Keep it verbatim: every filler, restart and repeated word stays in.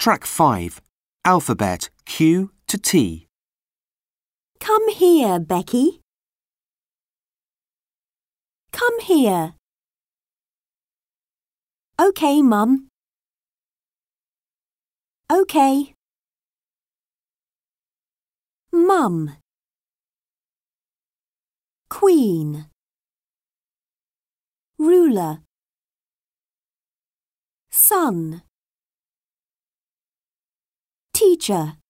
Track five. Alphabet Q to T. Come here, Becky. Come here. OK, Mum. OK. Mum. Queen. Ruler. Sun. Teacher.